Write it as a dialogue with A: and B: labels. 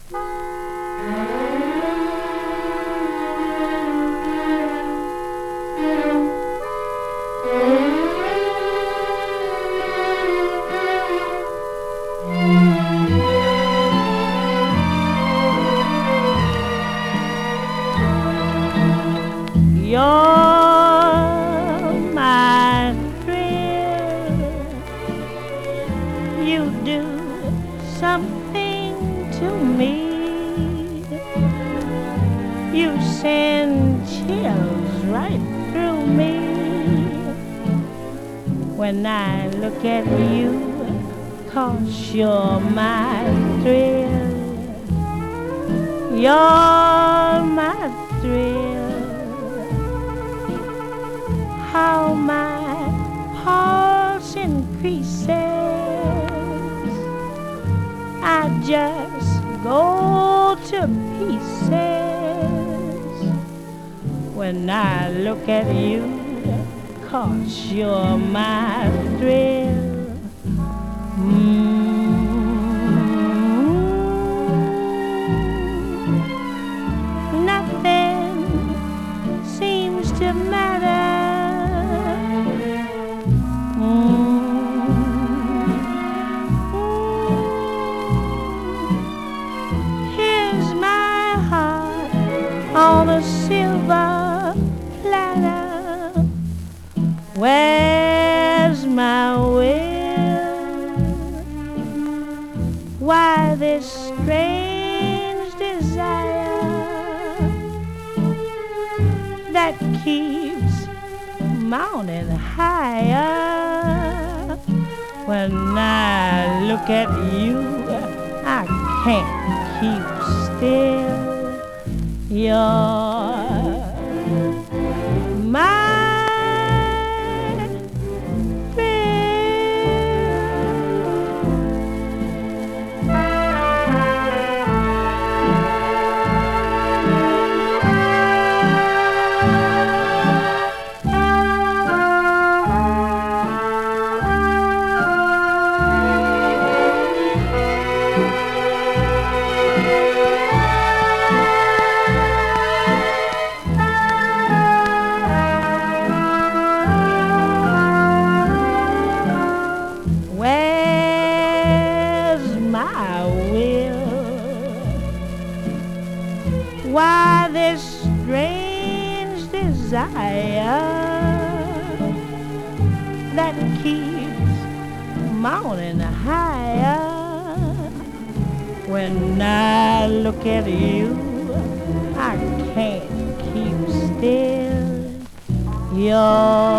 A: You're my thrill. You do something to me. You send chills right through me when I look at you, 'cause you're my thrill. You're my thrill. How my pulse increases, I just go to pieces when I look at you, 'cause you're my thrill. Nothing seems to matter. Here's my heart on a silver platter. Where's my will? Why this strange desire that keeps mounting higher? When I look at you, I can't keep still. You're my why this strange desire that keeps mounting higher? When I look at you, I can't keep still. You're